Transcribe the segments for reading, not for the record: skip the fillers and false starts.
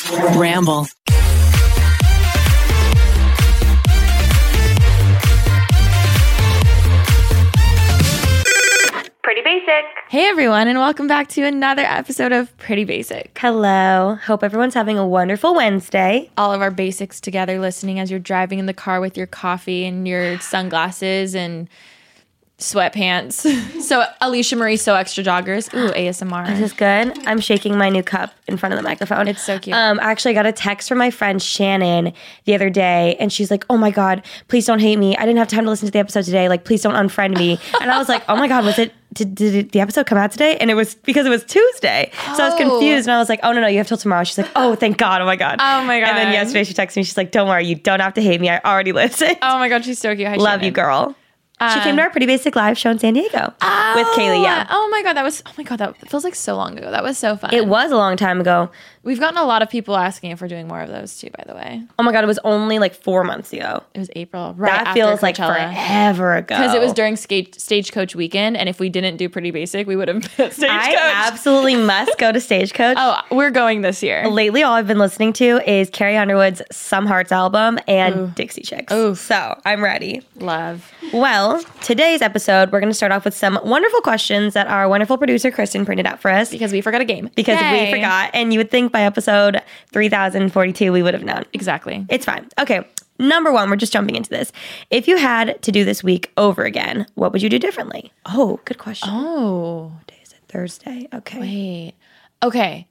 Ramble. Pretty Basic. Hey everyone, and welcome back to another episode of Pretty Basic. Hello. Hope everyone's having a wonderful Wednesday. All of our basics together, listening as you're driving in the car with your coffee and your sunglasses and sweatpants. So Alicia Marie So Extra Joggers. Ooh, ASMR. Is this good? I'm shaking my new cup in front of the microphone. It's so cute. Actually, I got a text from my friend Shannon the other day, and she's like, "Oh my God, please don't hate me. I didn't have time to listen to the episode today. Like, please don't unfriend me." And I was like, "Oh my God, was it? Did the episode come out today?" And it was because it was Tuesday. So I was confused, and I was like, "Oh no, you have till tomorrow." She's like, "Oh, thank God. Oh my God." Oh my God. And then yesterday she texted me. She's like, "Don't worry, you don't have to hate me. I already listened." Oh my God, she's so cute. Hi, Love Shannon. you, girl. She came to our Pretty Basic live show in San Diego with Kaylee. Yeah. Oh my God, that feels like so long ago. That was so fun. It was a long time ago. We've gotten a lot of people asking if we're doing more of those too, by the way. Oh my God, it was only like 4 months ago. It was April, right That after feels like Coachella. forever ago. Because it was during Stagecoach weekend, and if we didn't do Pretty Basic, we would have been at Stagecoach. I absolutely must go to Stagecoach. Oh, we're going this year. Lately, all I've been listening to is Carrie Underwood's Some Hearts album and Dixie Chicks. Ooh. So I'm ready. Love. Well, today's episode, we're going to start off with some wonderful questions that our wonderful producer, Kristen, printed out for us. Because we forgot a game. Because Yay. we forgot. And you would think by episode 3042, we would have known. Exactly. It's fine. Okay. Number one, we're just jumping into this. If you had to do this week over again, what would you do differently? Oh, good question. Oh. What day is it? Thursday. Okay. Wait. Okay.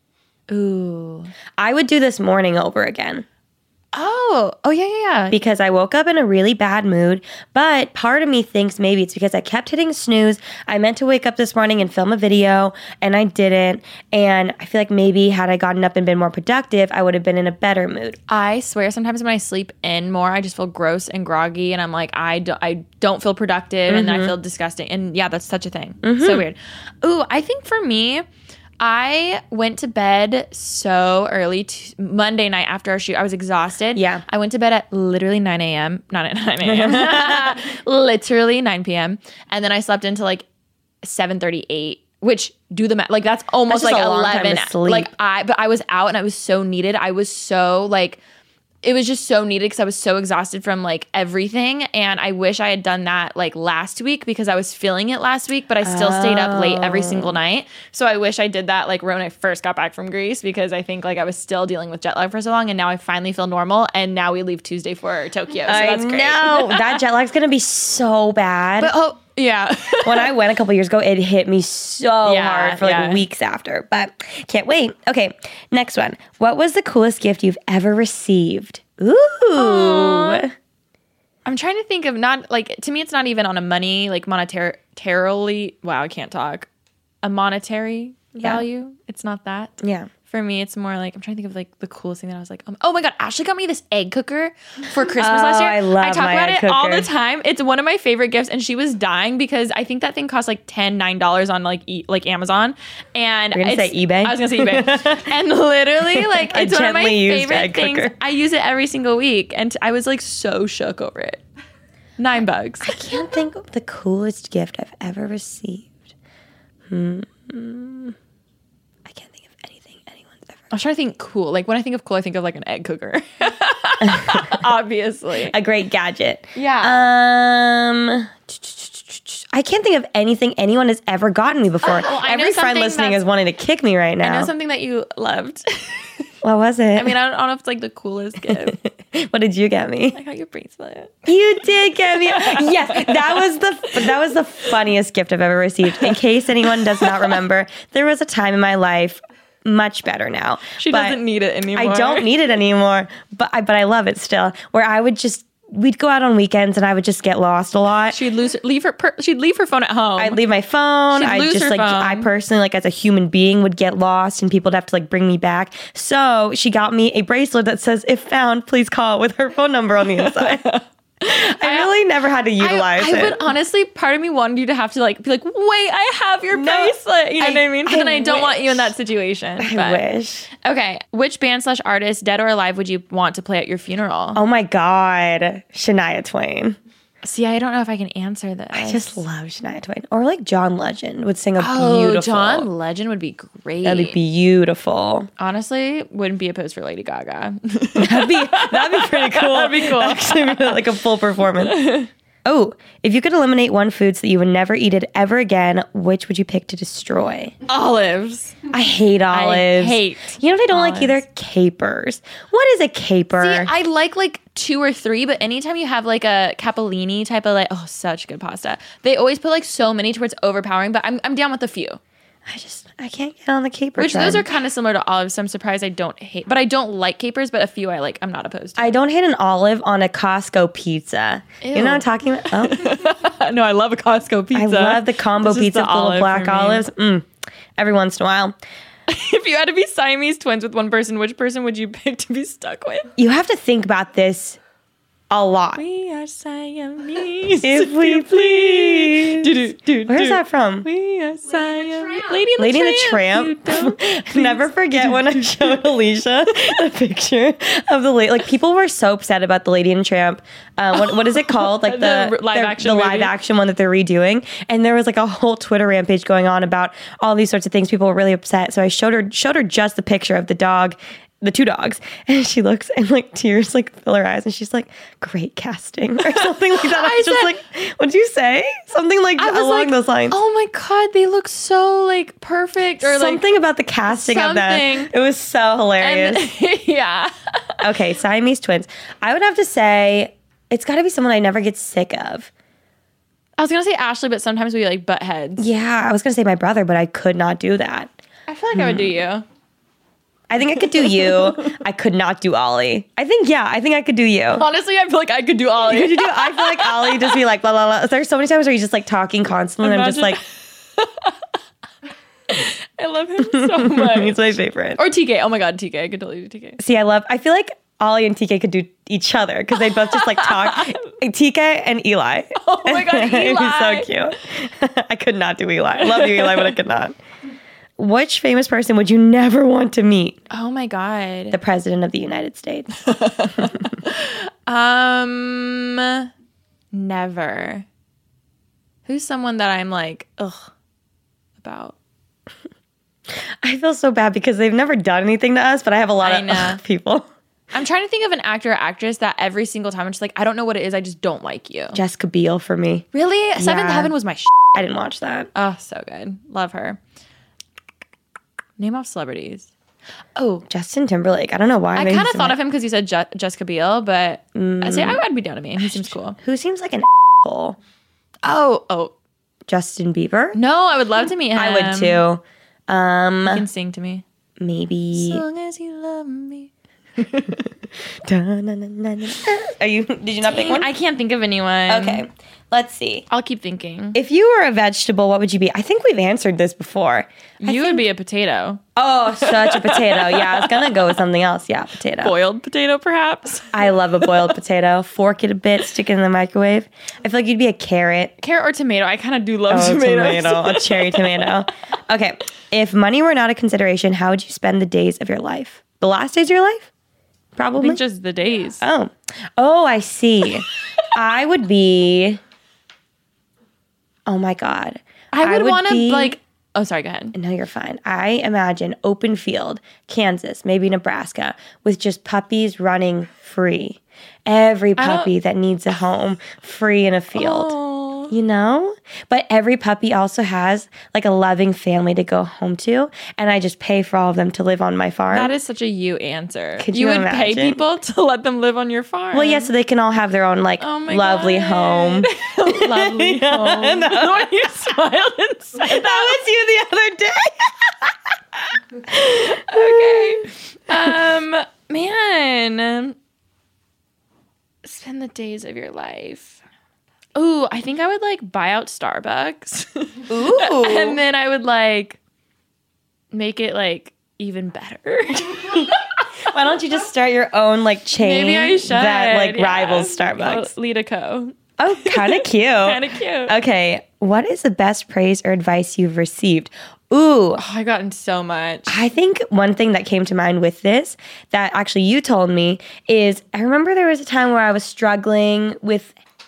Ooh. I would do this morning over again. Oh. Oh, yeah. Because I woke up in a really bad mood, but part of me thinks maybe it's because I kept hitting snooze. I meant to wake up this morning and film a video, and I didn't. And I feel like maybe had I gotten up and been more productive, I would have been in a better mood. I swear sometimes when I sleep in more, I just feel gross and groggy, and I'm like, I don't feel productive, and then I feel disgusting. And yeah, that's such a thing. So weird. Ooh, I think for me, I went to bed so early Monday night after our shoot. I was exhausted. Yeah. I went to bed at literally 9 a.m. Not at 9 a.m. Literally 9 p.m. And then I slept until like 7:38, which do the math. Like that's almost That's like just a long time 11. to sleep. But I was out and I was so needed. I was so like, it was just so needed because I was so exhausted from like everything. And I wish I had done that like last week because I was feeling it last week, but I still stayed up late every single night. So I wish I did that like when I first got back from Greece because I think like I was still dealing with jet lag for so long, and now I finally feel normal. And now we leave Tuesday for Tokyo. So that's great. No, that jet lag's going to be so bad. But oh, yeah. When I went a couple years ago, it hit me so Yeah, hard for like yeah. weeks after. But can't wait. Okay, next one. What was the coolest gift you've ever received? Ooh. Aww. I'm trying to think of not like, to me, it's not even on a money, like monetarily. Wow, I can't talk. A monetary value. It's not that. Yeah. For me, it's more like, I'm trying to think of like the coolest thing that I was like, oh my God, Ashley got me this egg cooker for Christmas last year. I love I talk my about egg it all cooker. the time. It's one of my favorite gifts, and she was dying because I think that thing cost like $9 on like Amazon. And You're gonna say eBay? I was gonna say eBay. And literally, like, A it's one of my gently used favorite egg things. cooker. I use it every single week, and I was like so shook over it. $9. I can't think of the coolest gift I've ever received. I can't think of anything anyone's ever. I was trying to think cool. Like when I think of cool, I think of like an egg cooker. Obviously. A great gadget. Yeah. I can't think of anything anyone has ever gotten me before. I know Every friend something listening that's- is wanting to kick me right I know now. something that you loved. What was it? I mean, I don't know if it's like the coolest gift. What did you get me? I got your bracelet. You did get me. Yes, that was the funniest gift I've ever received. In case anyone does not remember, there was a time in my life, much better now. She but doesn't need it anymore. I don't need it anymore, but I love it still. Where we'd go out on weekends and I would just get lost a lot. She'd leave her phone at home. I'd leave my phone. She'd I lose just her like phone. I personally like as a human being would get lost and people would have to like bring me back. So she got me a bracelet that says "If found, please call" with her phone number on the inside. I really never had to utilize I it. would honestly, part of me wanted you to have to like be like, wait, I have your bracelet. You know what I mean? But then I don't want you in that situation. I wish. Okay. Which band/artist, dead or alive, would you want to play at your funeral? Oh my God, Shania Twain. See, I don't know if I can answer this. I just love Shania Twain. Or like John Legend would sing a Oh, beautiful. John Legend would be great. That'd be beautiful. Honestly, wouldn't be opposed for Lady Gaga. That'd be pretty cool. That'd be cool. Actually, like a full performance. Oh, if you could eliminate one food so that you would never eat it ever again, which would you pick to destroy? Olives. I hate olives. hate You know what I don't like olives. either? Capers. What is a caper? See, I like 2 or 3, but anytime you have like a capellini type of such good pasta. They always put like so many to where it's overpowering, but I'm down with a few. I can't get on the caper Which trend. those are kind of similar to olives, so I'm surprised I don't hate. But I don't like capers, but a few I like. I'm not opposed to. I don't hate an olive on a Costco pizza. You know what I'm talking about? Oh. No, I love a Costco pizza. I love the combo This is pizza the with little olive black for me. olives. Every once in a while. If you had to be Siamese twins with one person, which person would you pick to be stuck with? You have to think about this a lot. We are Siamese. If we please. Do, Where's that from? We are Siamese. Lady and the Tramp. Never forget when I showed Alicia the picture of the like people were so upset about the Lady and the Tramp. What is it called? Like The live action the live movie. action one that they're redoing. And there was like a whole Twitter rampage going on about all these sorts of things. People were really upset. So I showed her just the picture of the dog. The 2 dogs, and she looks and like tears like fill her eyes, and she's like, "Great casting," or something like that. I was just like, "What'd you say?" Something like along those lines. Oh my god, they look so like perfect, or Something about the casting of that. something. It was so hilarious. and, yeah. Okay, Siamese twins. I would have to say it's got to be someone I never get sick of. I was gonna say Ashley, but sometimes we like butt heads. Yeah, I was gonna say my brother, but I could not do that. I feel like I would do you. I think I could do you. I could not do Ollie. I think I could do you. Honestly, I feel like I could do Ollie. Could you do? I feel like Ollie just be like blah blah blah. There's so many times where he's just like talking constantly, and I'm just like, I love him so much. he's my favorite. Or TK. Oh my god, TK. I could totally do TK. See, I feel like Ollie and TK could do each other because they both just like talk. TK and Eli. Oh my god, Eli. He's so cute. I could not do Eli. I love you, Eli, but I could not. Which famous person would you never want to meet? Oh my god. The President of the United States. Never. Who's someone that I'm like, ugh, about? I feel so bad because they've never done anything to us, but I have a lot of know. people. I'm trying to think of an actor or actress that every single time I'm just like, I don't know what it is, I just don't like you. Jessica Biel for me. Really? Seventh Yeah. Heaven was my I didn't watch that. Oh, so good. Love her. Name off celebrities. Oh, Justin Timberlake. I don't know why. I kind of thought of him because you said Jessica Biel, but I'd say I'd be down to meet him. He seems cool. Who seems like an asshole? Oh. Justin Bieber? No, I would love to meet him. I would too. He can sing to me. Maybe. As long as you love me. Are you? Did you not pick one? I can't think of anyone. Okay, let's see. I'll keep thinking. If you were a vegetable, what would you be? I think we've answered this before. You would be a potato. Oh, such a potato. Yeah, I was gonna go with something else. Yeah, potato. Boiled potato, perhaps. I love a boiled potato. Fork it a bit, stick it in the microwave. I feel like you'd be a carrot. Carrot or tomato. I kind of do love Oh, tomatoes. tomato, a cherry tomato. Okay, if money were not a consideration, how would you spend the days of your life? The last days of your life? I Probably. think just the days. Oh, I see. I would be. Oh my God. I would want to be- like. Oh, sorry. Go ahead. No, you're fine. I imagine open field, Kansas, maybe Nebraska, with just puppies running free. Every puppy that needs a home free in a field. Oh. You know? But every puppy also has like a loving family to go home to. And I just pay for all of them to live on my farm. That is such a you answer. Could you you would pay imagine? people to let them live on your farm. well, yeah, so they can all have their own like Oh my lovely God. home. Lovely home. When you smiled and said That was you the other day. okay. Man. Spend the days of your life. Ooh, I think I would like buy out Starbucks. Ooh. And then I would like make it like even better. Why don't you just start your own like chain Maybe I should. that like yeah. rivals Starbucks? Lita Co. Oh, kind of cute. Kind of cute. Okay, what is the best praise or advice you've received? Ooh, Oh, I've gotten so much. I think one thing that came to mind with this that actually you told me is I remember there was a time where I was struggling with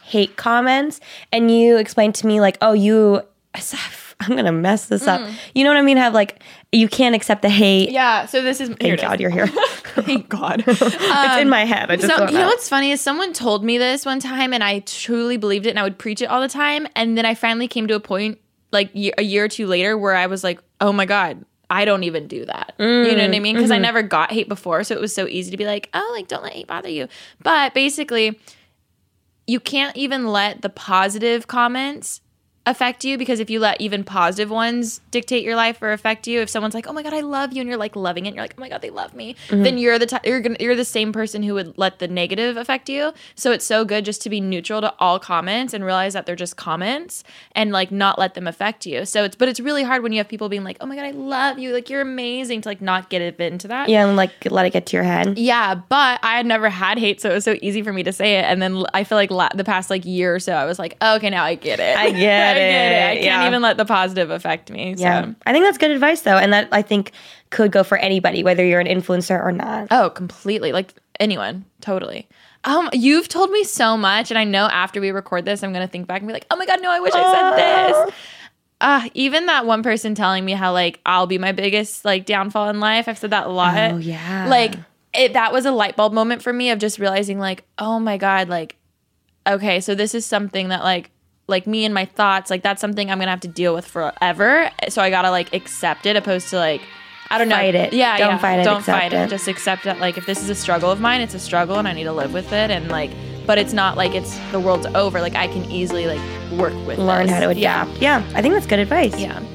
hate comments, and you explained to me like, oh, I'm gonna mess this up. You know what I mean? Have like, you can't accept the hate. Yeah. So this is. Thank God you're here. Thank God. It's in my head. I just don't know. You know what's funny is someone told me this one time, and I truly believed it, and I would preach it all the time. And then I finally came to a point, like a year or two later, where I was like, oh my God, I don't even do that. You know what I mean? Because I never got hate before, so it was so easy to be like, oh, like don't let hate bother you. But basically, you can't even let the positive comments affect you, because if you let even positive ones dictate your life or affect you, if someone's like, oh my God, I love you, and you're like loving it, and you're like, oh my God, they love me, then you're the same person who would let the negative affect you. So it's so good just to be neutral to all comments and realize that they're just comments, and like not let them affect you. So it's really hard when you have people being like, oh my God, I love you, like you're amazing, to like not get into that. Yeah, and like let it get to your head. Yeah, but I had never had hate, so it was so easy for me to say it. And then I feel like the past like year or so, I was like, oh, okay, now I get it. I get it. I can't even let the positive affect me. So. Yeah, I think that's good advice though, and that I think could go for anybody, whether you're an influencer or not. Oh, completely. Like anyone, totally. You've told me so much, and I know after we record this, I'm gonna think back and be like, oh my God, no, I wish I said this. Even that one person telling me how like I'll be my biggest like downfall in life. I've said that a lot. Oh yeah. Like that was a light bulb moment for me of just realizing like, oh my God, like okay, so this is something that like me and my thoughts, like that's something I'm gonna have to deal with forever. So I gotta like accept it, opposed to like, I don't know. Fight it. Yeah, don't fight it. Don't accept fight it. Just accept that like if this is a struggle of mine, it's a struggle and I need to live with it, and like, but it's not like it's the world's over. Like I can easily like work with learn how to adapt. Yeah, I think that's good advice. Yeah.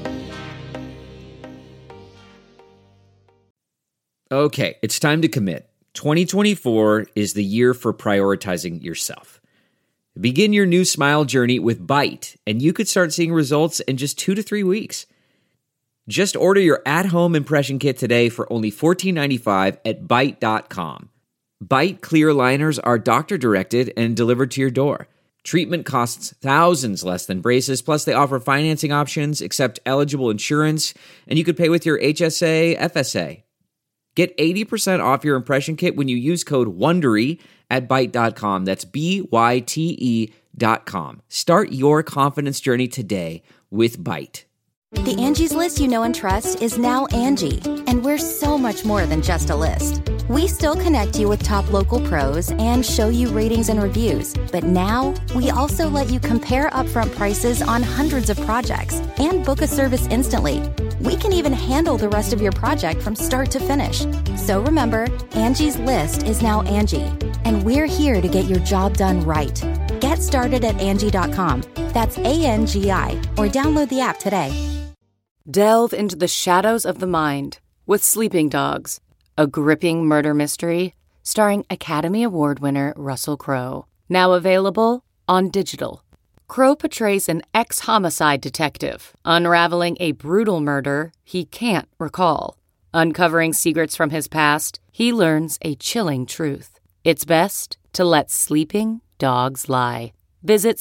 Okay, it's time to commit. 2024 is the year for prioritizing yourself. Begin your new smile journey with Byte, and you could start seeing results in just 2 to 3 weeks. Just order your at-home impression kit today for only $14.95 at Byte.com. Byte clear liners are doctor-directed and delivered to your door. Treatment costs thousands less than braces, plus they offer financing options, accept eligible insurance, and you could pay with your HSA, FSA. Get 80% off your impression kit when you use code WONDERY at Byte.com. That's BYTE.com. Start your confidence journey today with Byte. The Angie's List you know and trust is now Angie, and we're so much more than just a list. We still connect you with top local pros and show you ratings and reviews, but now we also let you compare upfront prices on hundreds of projects and book a service instantly. We can even handle the rest of your project from start to finish. So remember, Angie's List is now Angie, and we're here to get your job done right. Get started at Angie.com. That's ANGI, or download the app today. Delve into the shadows of the mind with Sleeping Dogs, a gripping murder mystery starring Academy Award winner Russell Crowe. Now available on digital. Crowe portrays an ex-homicide detective unraveling a brutal murder he can't recall. Uncovering secrets from his past, he learns a chilling truth. It's best to let sleeping dogs lie. Visit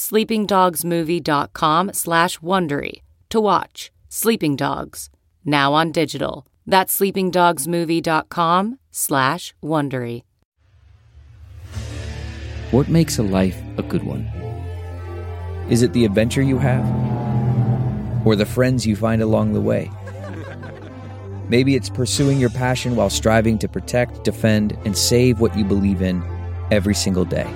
sleepingdogsmovie.com/Wondery to watch Sleeping Dogs, now on digital. That's sleepingdogsmovie.com/Wondery. What makes a life a good one? Is it the adventure you have? Or the friends you find along the way? Maybe it's pursuing your passion while striving to protect, defend, and save what you believe in every single day.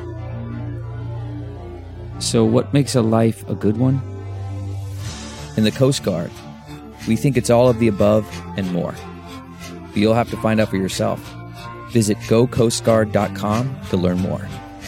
So what makes a life a good one? In the Coast Guard, we think it's all of the above and more. But you'll have to find out for yourself. Visit gocoastguard.com to learn more.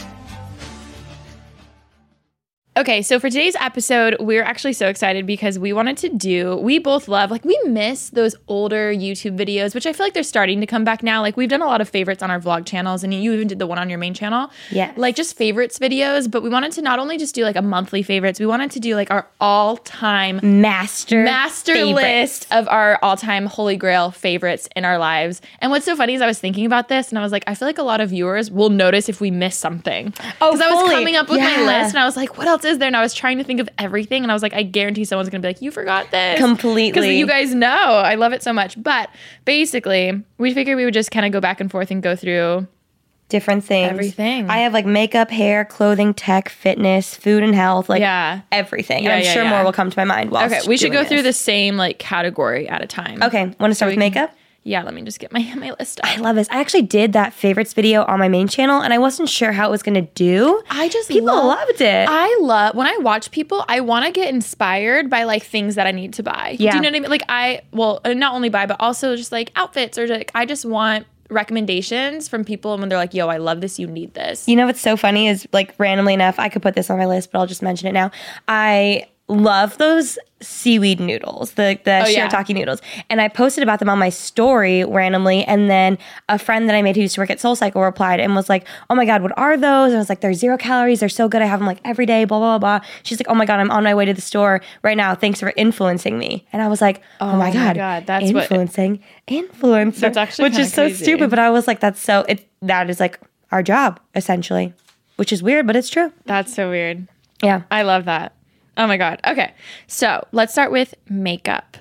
Okay, so for today's episode, we're actually so excited because we both love, like we miss those older YouTube videos, which I feel like they're starting to come back now. Like we've done a lot of favorites on our vlog channels, and you even did the one on your main channel. Yeah. Like just favorites videos, but we wanted to not only just do like a monthly favorites, we wanted to do like our all-time master favorites. List of our all-time holy grail favorites in our lives. And what's so funny is I was thinking about this and I was like, I feel like a lot of viewers will notice if we miss something. Oh, because I was coming up with my list and I was like, what else is there? And I was trying to think of everything, and I was like, I guarantee someone's gonna be like, you forgot this completely, because you guys know I love it so much. But basically we figured we would just kind of go back and forth and go through different things. Everything. I have like makeup, hair, clothing, tech, fitness, food and health, like everything. Yeah, and I'm sure more will come to my mind while Okay, we should go through the same like category at a time. Okay, want to start with makeup? Yeah, let me just get my list up. I love this. I actually did that favorites video on my main channel, and I wasn't sure how it was going to do. People loved it. I love when I watch people. I want to get inspired by like things that I need to buy. Yeah. Do you know what I mean? Like not only buy, but also just like outfits or like I just want recommendations from people when they're like, "Yo, I love this. You need this." You know what's so funny is like randomly enough, I could put this on my list, but I'll just mention it now. I love those seaweed noodles, the shirataki noodles. And I posted about them on my story randomly. And then a friend that I made who used to work at SoulCycle replied and was like, oh my God, what are those? And I was like, they're 0 calories. They're so good. I have them like every day, blah, blah, blah. She's like, oh my God, I'm on my way to the store right now. Thanks for influencing me. And I was like, oh my God, that's influencer. That's actually which is so crazy. stupid. But I was like, that is like our job essentially, which is weird, but it's true. That's so weird. Yeah. I love that. Oh my God. Okay. So let's start with makeup.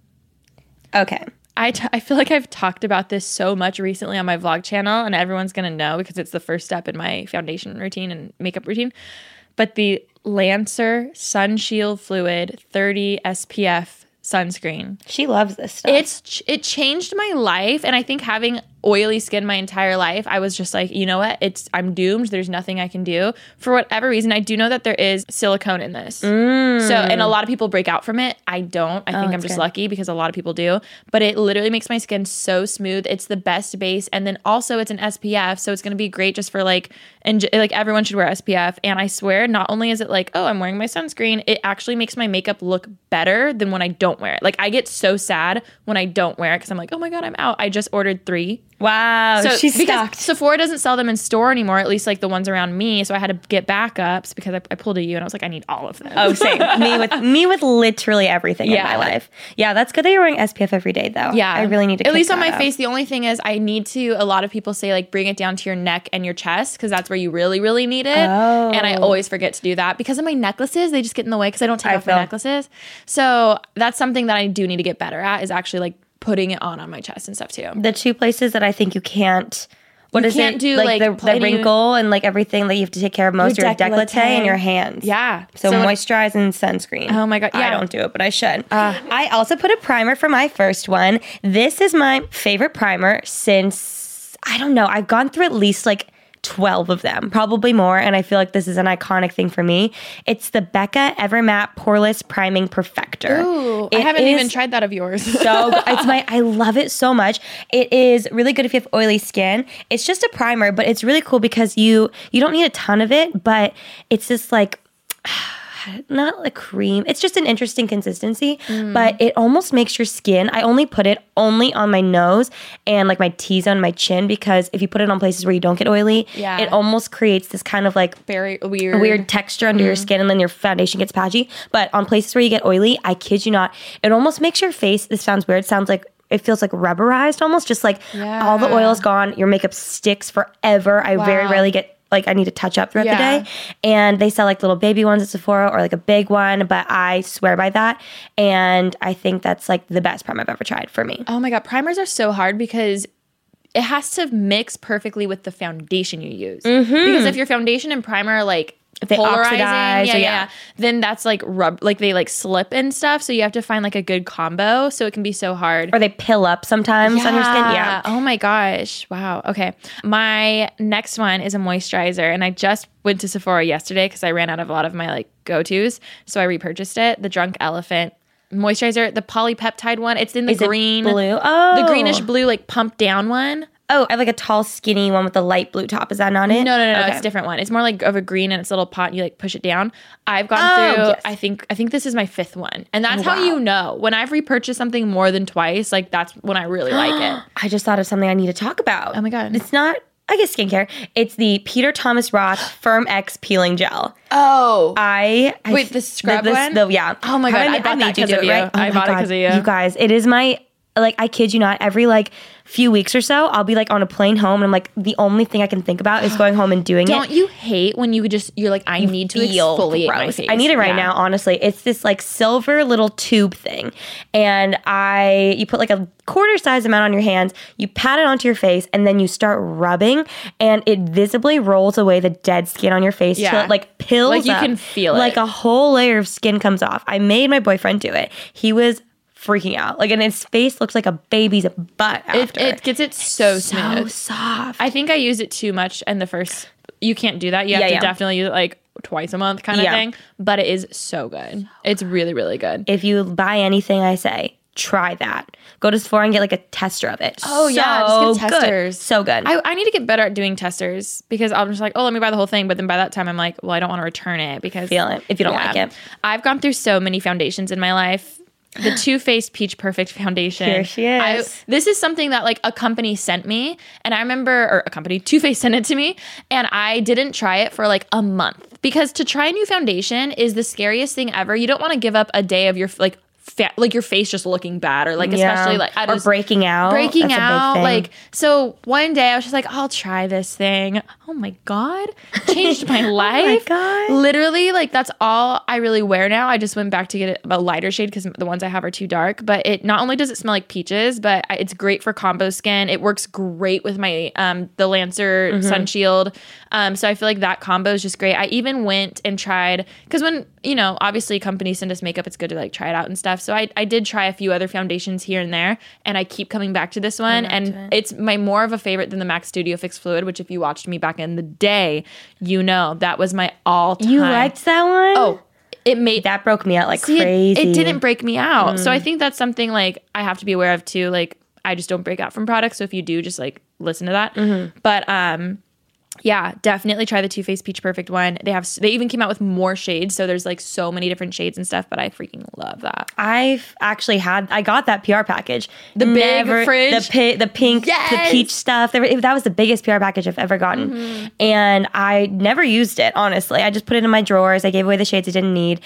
Okay. I feel like I've talked about this so much recently on my vlog channel, and everyone's going to know because it's the first step in my foundation routine and makeup routine. But the Lancer Sun Shield Fluid 30 SPF sunscreen. She loves this stuff. It changed my life, and I think having oily skin my entire life, I was just like, you know what? I'm doomed. There's nothing I can do. For whatever reason, I do know that there is silicone in this. So, and a lot of people break out from it. I don't. I think I'm just lucky because a lot of people do. But it literally makes my skin so smooth. It's the best base, and then also it's an SPF, so it's going to be great just for like everyone should wear SPF. And I swear, not only is it like, oh, I'm wearing my sunscreen, it actually makes my makeup look better than when I don't wear it. Like I get so sad when I don't wear it because I'm like, oh my God, I'm out. I just ordered 3. Wow, so she's because stocked. Sephora doesn't sell them in store anymore, at least like the ones around me. So I had to get backups because I pulled a U and I was like, I need all of them. Oh, same. me with literally everything in my life. Yeah, that's good that you're wearing SPF every day though. Yeah, I really need to. At least on my up. face. The only thing is, I need to. A lot of people say like bring it down to your neck and your chest because that's where you really, really need it. Oh. And I always forget to do that because of my necklaces. They just get in the way because I don't take off my necklaces. So that's something that I do need to get better at. Is actually like putting it on my chest and stuff too. The 2 places that I think you can't. What you is can't it? do like the wrinkle and like everything that you have to take care of most. Your décolleté and your hands. Yeah. So moisturize and sunscreen. Oh my God. Yeah. I don't do it, but I should. I also put a primer for my first one. This is my favorite primer since, I don't know, I've gone through at least like 12 of them, probably more, and I feel like this is an iconic thing for me. It's the Becca Evermatte Poreless Priming Perfector. Ooh, I haven't even tried that of yours. So I love it so much. It is really good if you have oily skin. It's just a primer, but it's really cool because you don't need a ton of it, but it's just like not like cream. It's just an interesting consistency, but it almost makes your skin. I only put it only on my nose and like my T-zone, my chin, because if you put it on places where you don't get oily, it almost creates this kind of like very weird texture under your skin, and then your foundation gets patchy. But on places where you get oily, I kid you not, it almost makes your face, this sounds weird, sounds like it feels like rubberized almost, just like all the oil is gone, your makeup sticks forever. I very rarely get like I need to touch up throughout the day. And they sell like little baby ones at Sephora or like a big one, but I swear by that. And I think that's like the best primer I've ever tried for me. Oh my God, primers are so hard because it has to mix perfectly with the foundation you use. Because if your foundation and primer are like if they polarizing, oxidize, then that's like they like slip and stuff. So you have to find like a good combo. So it can be so hard. Or they pill up sometimes on your skin. Yeah. Oh my gosh. Wow. Okay. My next one is a moisturizer, and I just went to Sephora yesterday because I ran out of a lot of my like go-tos. So I repurchased it. The Drunk Elephant moisturizer, the polypeptide one. It's in the green, blue. Oh, the greenish blue, like pumped down one. Oh, I have like a tall, skinny one with a light blue top. Is that not it? No. Okay. It's a different one. It's more like of a green, and it's a little pot, and you like push it down. I've gone through. Yes. I think this is my 5th one, and that's how you know when I've repurchased something more than twice. Like that's when I really like it. I just thought of something I need to talk about. Oh my God! It's not, I guess, skincare. It's the Peter Thomas Roth Firm X Peeling Gel. Oh, wait, the scrub one? Yeah. Oh my God! I bought that because of you. Right? Oh I bought it because of you. You guys, it is my like, I kid you not, every like few weeks or so, I'll be like on a plane home and I'm like, the only thing I can think about is going home and doing Don't it. you hate when you're like, I need to exfoliate my Gross. face? I need it right now, honestly. It's this like silver little tube thing. And you put like a quarter size amount on your hands, you pat it onto your face, and then you start rubbing, and it visibly rolls away the dead skin on your face till it like pills Like you up. can feel it. Like a whole layer of skin comes off. I made my boyfriend do it. He was freaking out. Like, and his face looks like a baby's butt after. It gets it so smooth. So soft. I think I use it too much in the first. You can't do that. You have to definitely use it like twice a month kind of thing. But it is so good. It's really, really good. If you buy anything I say, try that. Go to Sephora and get like a tester of it. Oh, yeah, just get testers. Good. So good. I need to get better at doing testers because I'm just like, oh, let me buy the whole thing. But then by that time, I'm like, well, I don't want to return it because feel it if you don't like it. I've gone through so many foundations in my life. The Too Faced Peach Perfect foundation. Here she is. This is something that like a company sent me, and I remember, or a company, Too Faced sent it to me, and I didn't try it for like a month because to try a new foundation is the scariest thing ever. You don't want to give up a day of your like your face just looking bad, or like especially like or breaking out. That's a big thing. Like, so one day I was just like, I'll try this thing. Oh my god, changed my life. Oh my God. Literally, like that's all I really wear now. I just went back to get a lighter shade because the ones I have are too dark. But it not only does it smell like peaches, but it's great for combo skin. It works great with my the Lancer Sun Shield. So I feel like that combo is just great. I even went and tried, because when, obviously companies send us makeup, it's good to like try it out and stuff. So I did try a few other foundations here and there, and I keep coming back to this one. And it's my more of a favorite than the MAC Studio Fix Fluid, which if you watched me back in the day, that was my all-time. You liked that one? Oh, it made that broke me out like crazy. It didn't break me out. So I think that's something like I have to be aware of too. Like I just don't break out from products. So if you do, just like listen to that. But yeah, definitely try the Too Faced Peach Perfect one. They even came out with more shades, so there's like so many different shades and stuff, but I freaking love that. I've actually I got that PR package. The big fridge. The pink, the peach stuff. That was the biggest PR package I've ever gotten. And I never used it, honestly. I just put it in my drawers. I gave away the shades I didn't need.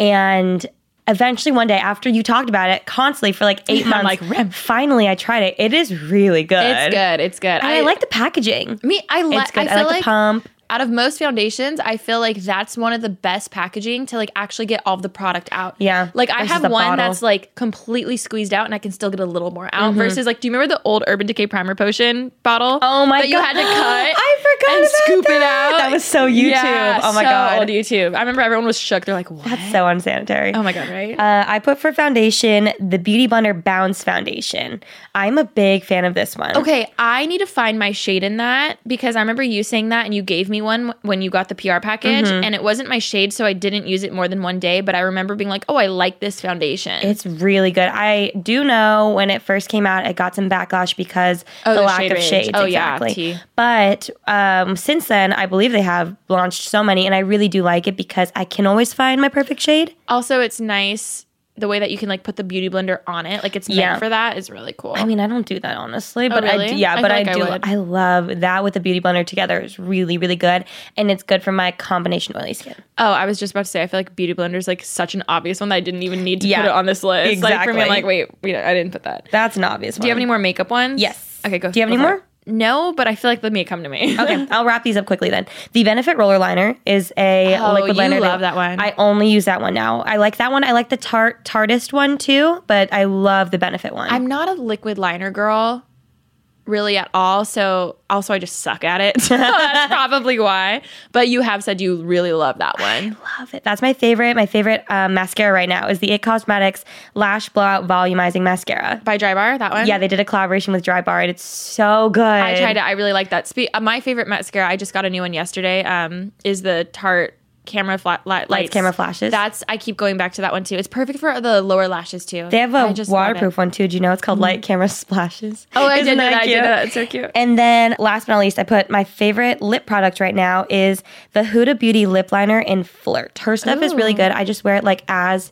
And eventually one day, after you talked about it constantly for like 8 months, finally I tried it. It is really good. It's good. And I like the packaging. I like the pump. Out of most foundations, I feel like that's one of the best packaging to like actually get all of the product out. Yeah. Like I have one that's like completely squeezed out and I can still get a little more out versus like, do you remember the old Urban Decay Primer Potion bottle? Oh my God. That you had to cut I forgot and about scoop that. it out. That was so YouTube. Yeah, oh my so God. old YouTube. I remember everyone was shook. They're like, what? That's so unsanitary. Oh my God, right? I put for foundation the Beauty Blender Bounce Foundation. I'm a big fan of this one. Okay, I need to find my shade in that because I remember you saying that and you gave me one when you got the PR package and it wasn't my shade, so I didn't use it more than one day, but I remember being like, oh, I like this foundation. It's really good. I do know when it first came out, it got some backlash because the lack of shades. Oh, exactly. Yeah. But since then, I believe they have launched so many, and I really do like it because I can always find my perfect shade. Also, it's nice the way that you can like put the Beauty Blender on it, like it's meant for that, is really cool. I mean, I don't do that honestly, but really? I do. I love that with the Beauty Blender together. It's really, really good, and it's good for my combination oily skin. Oh, I was just about to say, I feel like Beauty Blender is like such an obvious one that I didn't even need to put it on this list. Exactly. Like for me, I'm like, wait, I didn't put that. That's an obvious one. Do you have any more makeup ones? Yes. Okay, go. Do you have any more? No, but I feel like they may come to me. Okay, I'll wrap these up quickly then. The Benefit Roller Liner is a liquid liner. You love that one. I only use that one now. I like that one. I like the Tartist one too, but I love the Benefit one. I'm not a liquid liner girl really at all, so also I just suck at it. So that's probably why. But you have said you really love that one. I love it. That's my favorite. My favorite mascara right now is the IT Cosmetics Lash Blowout Volumizing Mascara. By Dry Bar, that one? Yeah, they did a collaboration with Dry Bar, and it's so good. I tried it. I really like that. My favorite mascara, I just got a new one yesterday, is the Tarte Camera Lights Camera Flashes. I keep going back to that one too. It's perfect for the lower lashes too. They have a waterproof one too. Do you know it's called Light Camera Splashes? Oh, I did that. I did that. It's so cute. And then last but not least, I put my favorite lip product right now is the Huda Beauty Lip Liner in Flirt. Her stuff is really good. I just wear it like as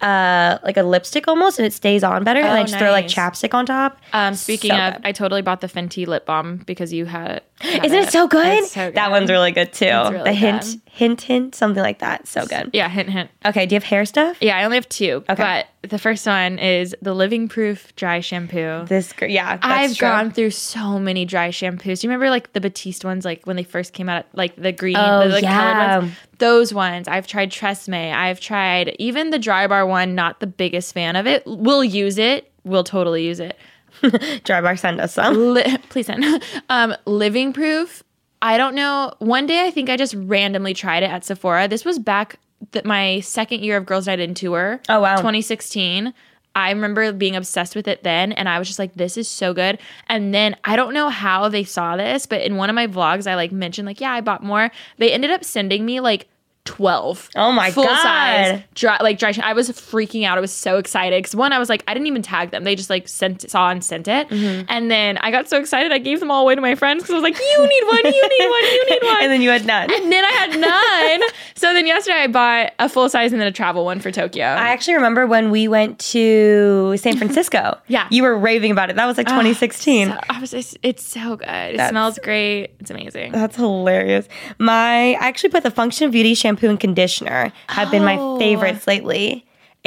like a lipstick almost, and it stays on better. And I just throw like chapstick on top. Speaking of, I totally bought the Fenty lip balm because you had it. Isn't it so good? It's so good. That one's really good too. It's really the good. hint, something like that. So good. Yeah, hint. Okay, do you have hair stuff? Yeah, I only have 2. Okay. But the first one is the Living Proof dry shampoo. That's I've true. gone through so many dry shampoos. Do you remember like the Batiste ones, like when they first came out, like the green, Oh, the yeah. colored ones? Those ones. I've tried Tresemme. I've tried even the Dry Bar one. Not the biggest fan of it. We'll use it. We'll totally use it. Dry Bar, send us some. Please send. Living Proof. I don't know. One day I think I just randomly tried it at Sephora. This was back my second year of Girls Night In tour. Oh, wow. 2016. I remember being obsessed with it then, and I was just like, this is so good. And then I don't know how they saw this, but in one of my vlogs, I like mentioned like, yeah, I bought more. They ended up sending me like 12. Oh my full God. size dry. I was freaking out. I was so excited because one, I was like, I didn't even tag them. They just like saw and sent it. And then I got so excited, I gave them all away to my friends because I was like, you need one, you need one, you need one. And then you had none. And then I had none. So then yesterday I bought a full size and then a travel one for Tokyo. I actually remember when we went to San Francisco. Yeah. You were raving about it. That was like 2016. It's so good. It smells great. It's amazing. That's hilarious. I actually put the Function of Beauty shampoo and conditioner have been my favorites lately.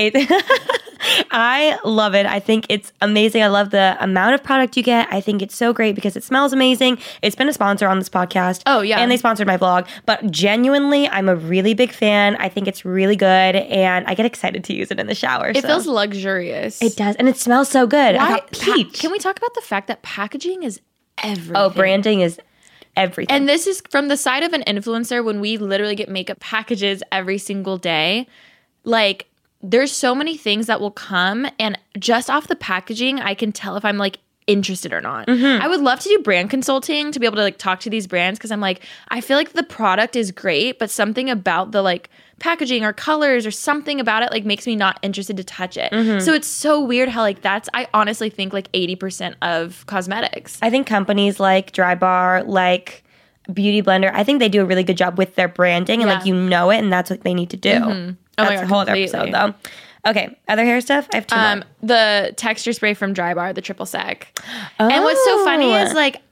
I love it. I think it's amazing. I love the amount of product you get. I think it's so great because it smells amazing. It's been a sponsor on this podcast. Oh, yeah. And they sponsored my vlog. But genuinely, I'm a really big fan. I think it's really good. And I get excited to use it in the shower. It feels luxurious. It does. And it smells so good. I got peach. Can we talk about the fact that packaging is everything? Oh, branding is everything. And this is from the side of an influencer when we literally get makeup packages every single day. Like, there's so many things that will come, and just off the packaging, I can tell if I'm like interested or not. I would love to do brand consulting to be able to like talk to these brands because I'm like, I feel like the product is great, but something about the like packaging or colors or something about it like makes me not interested to touch it. So it's so weird how like I honestly think like 80% of cosmetics. I think companies like Dry Bar, like Beauty Blender, I think they do a really good job with their branding and like you know it, and that's what they need to do. Oh my That's God, a whole other completely. episode though. Okay, other hair stuff? I have two more. The texture spray from Dry Bar, the triple sec. And what's so funny is like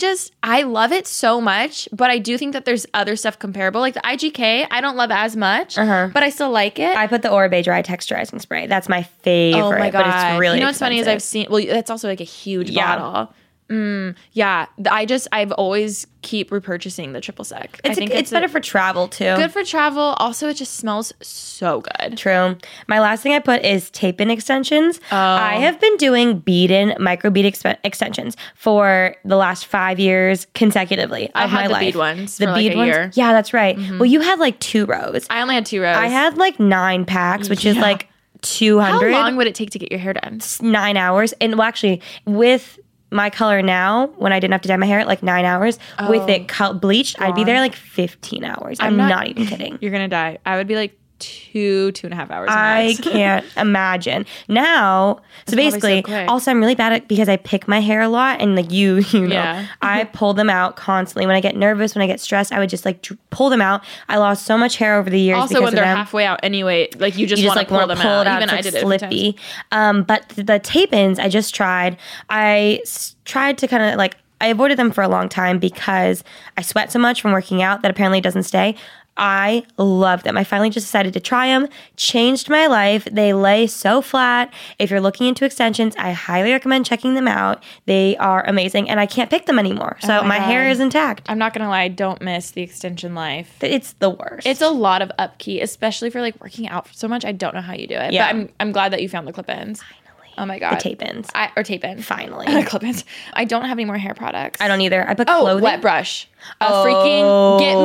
I love it so much, but I do think that there's other stuff comparable. Like the IGK, I don't love as much, but I still like it. I put the Oribe Dry Texturizing Spray. That's my favorite. Oh my God. But it's really what's funny is expensive. I've seen, that's also like a huge bottle. Yeah. I've always keep repurchasing the triple sec. I think it's better for travel too. good for travel. Also, it just smells so good. True. My last thing I put is tape-in extensions. Oh. I have been doing bead-in, micro bead extensions for the last 5 years consecutively I of had my the life. bead ones for like a year. Yeah, that's right. Well, you had like 2 rows. I only had 2 rows. I had like 9 packs, which is like 200. How long would it take to get your hair done? 9 hours. And well, actually, with my color now, when I didn't have to dye my hair, like 9 hours. With it bleached, I'd be there like 15 hours. I'm not even kidding. You're gonna die. I would be like 2.5 hours. I max. can't imagine. Now, so basically, so quick. also I'm really bad at because I pick my hair a lot, and like you know, Yeah. I pull them out constantly. When I get nervous, when I get stressed, I would just like pull them out. I lost so much hair over the years. Also, because when of they're them. halfway out anyway, like you just want to like pull wanna them pull out. it out. Even It's, I like, did it a few times. slippy. But the tape-ins I just tried. I tried to kind of like I avoided them for a long time because I sweat so much from working out that apparently it doesn't stay. I love them. I finally just decided to try them. Changed my life. They lay so flat. If you're looking into extensions, I highly recommend checking them out. They are amazing, and I can't pick them anymore. So my hair is intact. I'm not gonna lie, I don't miss the extension life. It's the worst. It's a lot of upkeep, especially for like working out so much. I don't know how you do it. Yeah. But I'm glad that you found the clip-ins. Finally. Oh my God. the tape-ins. Or tape-ins. Finally. Clip-ins. I don't have any more hair products. I don't either. I put Oh, clothing. wet brush. Freaking get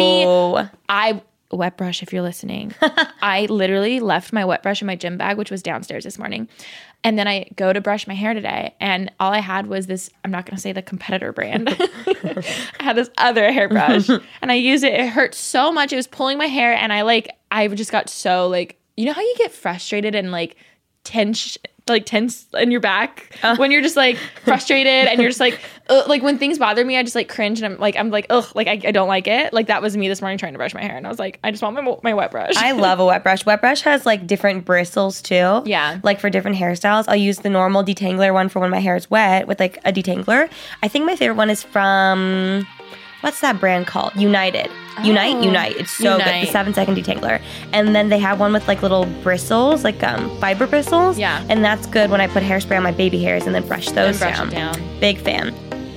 me. Wet brush, if you're listening. I literally left my wet brush in my gym bag, which was downstairs this morning. And then I go to brush my hair today, and all I had was this, I'm not going to say the competitor brand. I had this other hairbrush, and I used it. It hurt so much. It was pulling my hair, and I just got so like, you know how you get frustrated and like tense in your back when you're just like frustrated and you're just like when things bother me, I just like cringe, and I'm like ugh, like I don't like it. Like that was me this morning trying to brush my hair, and I was like, I just want my wet brush. I love a wet brush. Wet brush has like different bristles too. Yeah. Like for different hairstyles. I'll use the normal detangler one for when my hair is wet with like a detangler. I think my favorite one is from what's that brand called? Unite. It's so good. Unite. The 7-second detangler. And then they have one with like little bristles, like fiber bristles. Yeah. And that's good when I put hairspray on my baby hairs and then brush those brush down. it down. Big fan.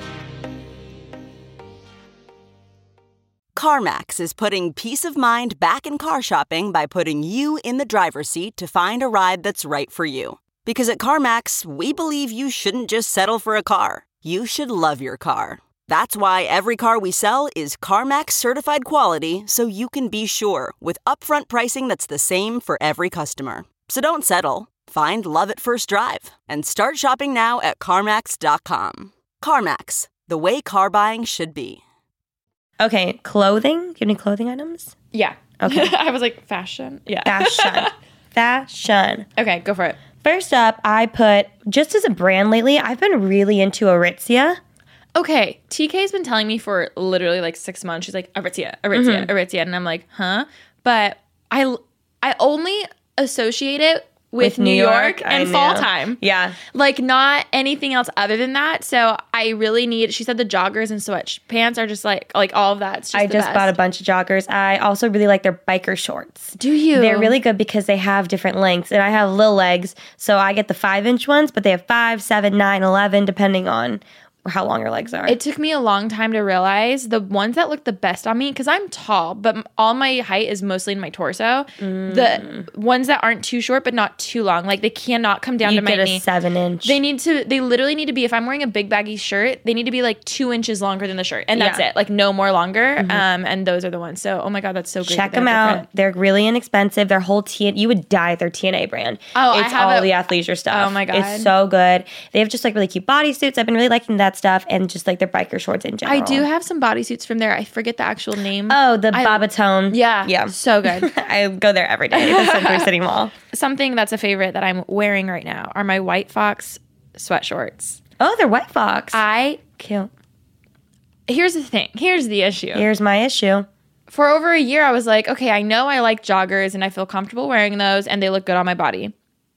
CarMax is putting peace of mind back in car shopping by putting you in the driver's seat to find a ride that's right for you. Because at CarMax, we believe you shouldn't just settle for a car. You should love your car. That's why every car we sell is CarMax certified quality, so you can be sure with upfront pricing that's the same for every customer. So don't settle. Find love at first drive and start shopping now at CarMax.com. CarMax, the way car buying should be. Okay, clothing. Do you have any clothing items? Yeah. Okay. I was like, fashion? Yeah. Fashion. Okay, go for it. First up, I put, just as a brand lately, I've been really into Aritzia. Okay, TK's been telling me for literally like 6 months. She's like, Aritzia. And I'm like, huh? But I only associate it with New York and fall time. Yeah. Like not anything else other than that. So I really need, she said the joggers and sweatpants are just like all of that. It's just I just bought a bunch of joggers. I also really like their biker shorts. Do you? They're really good because they have different lengths. And I have little legs, so I get the 5-inch ones, but they have 5, 7, 9, 11, depending on how long your legs are. It took me a long time to realize the ones that look the best on me, because I'm tall, but all my height is mostly in my torso. The ones that aren't too short but not too long, like they cannot come down to my knee. You get a 7-inch. They literally need to be, if I'm wearing a big baggy shirt, they need to be like 2 inches longer than the shirt. And that's it. Like no more longer. And those are the ones. So, oh my God, that's so great. Check them out. They're really inexpensive. Their whole you would die at their TNA brand. Oh, it's all the athleisure stuff. Oh my God. It's so good. They have just like really cute bodysuits. I've been really liking that stuff, and just like their biker shorts in general. I do have some bodysuits from there. I forget the actual name. Oh, the Babatone. Yeah. So good. I go there every day at the Century City Mall. Something that's a favorite that I'm wearing right now are my White Fox sweat shorts. Oh, they're White Fox. Cute. Here's the thing. Here's the issue. Here's my issue. For over a year, I was like, okay, I know I like joggers and I feel comfortable wearing those and they look good on my body.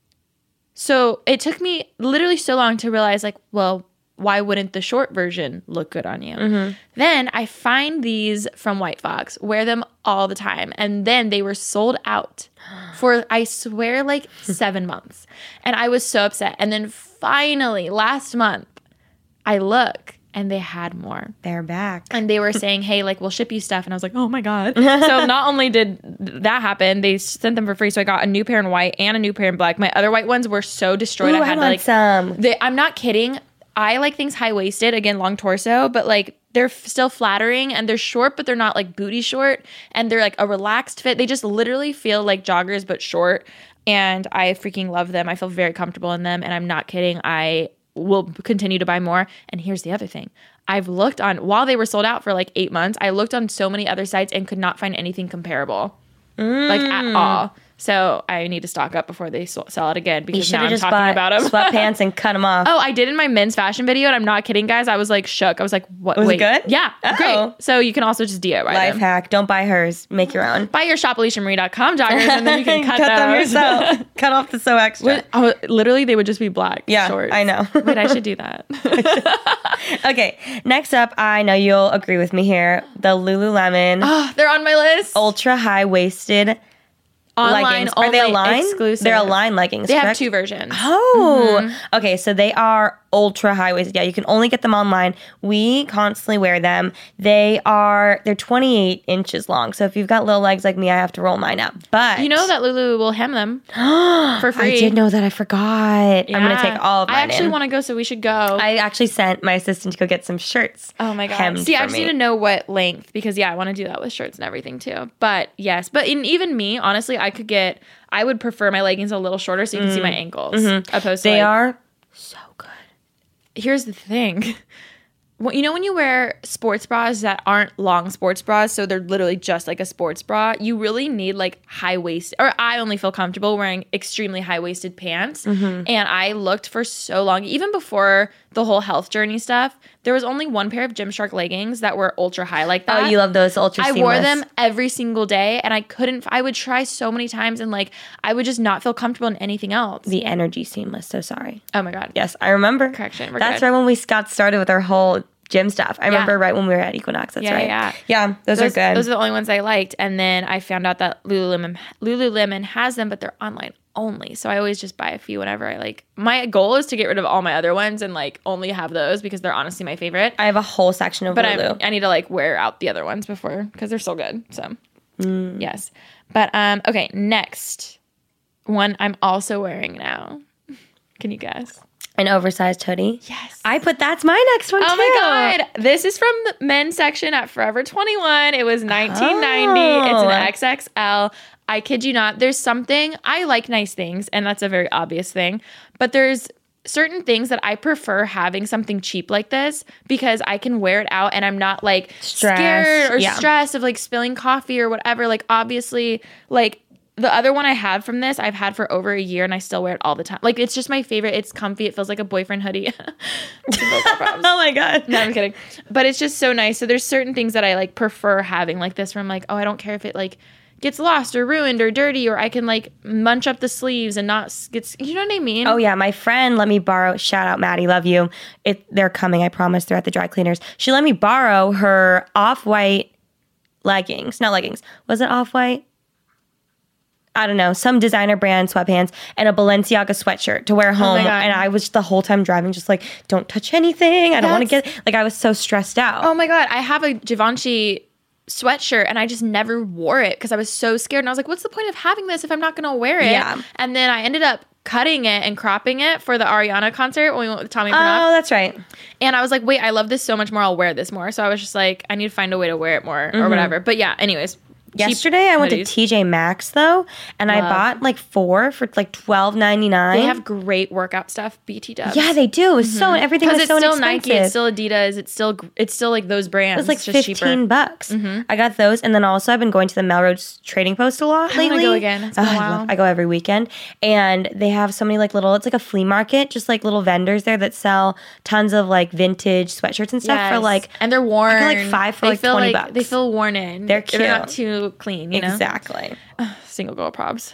So it took me literally so long to realize, like, well, why wouldn't the short version look good on you? Then I find these from White Fox, wear them all the time. And then they were sold out for, I swear, like 7 months. And I was so upset. And then finally, last month, I look and they had more. They're back. And they were saying, hey, like, we'll ship you stuff. And I was like, oh my God. So not only did that happen, they sent them for free. So I got a new pair in white and a new pair in black. My other white ones were so destroyed. Ooh, I had I to want some. I'm not kidding. I like things high-waisted, again, long torso, but like they're still flattering and they're short, but they're not like booty short, and they're like a relaxed fit. They just literally feel like joggers, but short, and I freaking love them. I feel very comfortable in them, and I'm not kidding. I will continue to buy more. And here's the other thing. I've looked on, while they were sold out for like 8 months, I looked on so many other sites and could not find anything comparable, like at all. So I need to stock up before they sell it again, because now I'm talking about them. Sweatpants and cut them off. Oh, I did in my men's fashion video, and I'm not kidding, guys. I was like shook. I was like, "What? Was wait, it good? Yeah, great." So you can also just DIY Life them. hack: don't buy hers, make your own. Buy your ShopAliciaMarie.com joggers, and then you can cut them those. yourself. Cut off the so extra. Literally, they would just be black. Yeah, shorts. I know. Wait, I should do that. Okay, next up, I know you'll agree with me here. The Lululemon Oh, they're on my list. ultra high waisted. Online Leggings. only, Are they Align? exclusive. They're Align leggings. They have correct? 2 versions. Oh, okay. So they are ultra high waisted. Yeah, you can only get them online. We constantly wear them. They're 28 inches long. So if you've got little legs like me, I have to roll mine up. But You know that Lulu will hem them for free. I did know that. I forgot. I'm gonna take all of mine. I actually in. want to go, so we should go. I actually sent my assistant to go get some shirts. Oh my God. hemmed See, I for just me. need to know what length, because I want to do that with shirts and everything too. But yes, even me, honestly, I would prefer my leggings a little shorter so you can see my ankles. Opposed to They are so good. Here's the thing. Well, you know when you wear sports bras that aren't long sports bras, so they're literally just like a sports bra, you really need like high-waisted, or I only feel comfortable wearing extremely high-waisted pants. And I looked for so long, even before the whole health journey stuff, there was only one pair of Gymshark leggings that were ultra high like that. Oh, you love those ultra I seamless. wore them every single day, and I would try so many times, and like I would just not feel comfortable in anything else. The Energy Seamless. So sorry. Oh my God. Yes, I remember. Correction. We're That's good. right when we got started with our whole gym stuff. I remember right when we were at Equinox. That's right. Yeah, those are good. Those are the only ones I liked. And then I found out that Lululemon has them, but they're online only. So I always just buy a few whenever I like. My goal is to get rid of all my other ones and like only have those because they're honestly my favorite. I have a whole section of Lulu. I need to like wear out the other ones before because they're so good. So yes. But okay, next one I'm also wearing now. Can you guess? An oversized hoodie. Yes. That's my next one too. Oh my God. This is from the men's section at Forever 21. It was $19.90. It's an XXL. I kid you not. There's something, I like nice things, and that's a very obvious thing. But there's certain things that I prefer having something cheap like this because I can wear it out and I'm not like scared or stressed of like spilling coffee or whatever. Like obviously, like the other one I had from this, I've had for over a year and I still wear it all the time. Like, it's just my favorite. It's comfy. It feels like a boyfriend hoodie. Oh my God. No, I'm kidding. But it's just so nice. So there's certain things that I like prefer having like this where I'm like, oh, I don't care if it like gets lost or ruined or dirty, or I can like munch up the sleeves and not get, you know what I mean? Oh yeah. My friend let me borrow, shout out Maddie, love you. They're coming. I promise. They're at the dry cleaners. She let me borrow her off-white leggings. Not leggings. Was it off-white? I don't know, some designer brand sweatpants and a Balenciaga sweatshirt to wear home. And I was the whole time driving just like, don't touch anything. I don't want to get, like, I was so stressed out. Oh my God. I have a Givenchy sweatshirt and I just never wore it because I was so scared. And I was like, what's the point of having this if I'm not going to wear it? Yeah. And then I ended up cutting it and cropping it for the Ariana concert when we went with Tommy Bernard. Oh, that's right. And I was like, wait, I love this so much more. I'll wear this more. So I was just like, I need to find a way to wear it more or whatever. But yeah, anyways. Yesterday, I went to TJ Maxx, though, and I bought like 4 for like $12.99. They have great workout stuff, BT Dubs. Yeah, they do. It's so, everything was so inexpensive. Nike, it's still Adidas, it's still like those brands. It was like $15. I got those, and then also I've been going to the Melrose Trading Post a lot lately. I want to go again. It's been a while. I go every weekend, and they have so many like little, it's like a flea market, just like little vendors there that sell tons of like vintage sweatshirts and stuff for like, and they're worn. I got like 5 for like $20. They feel worn in. They're cute. They're not too clean, you know? Exactly. Single girl probs.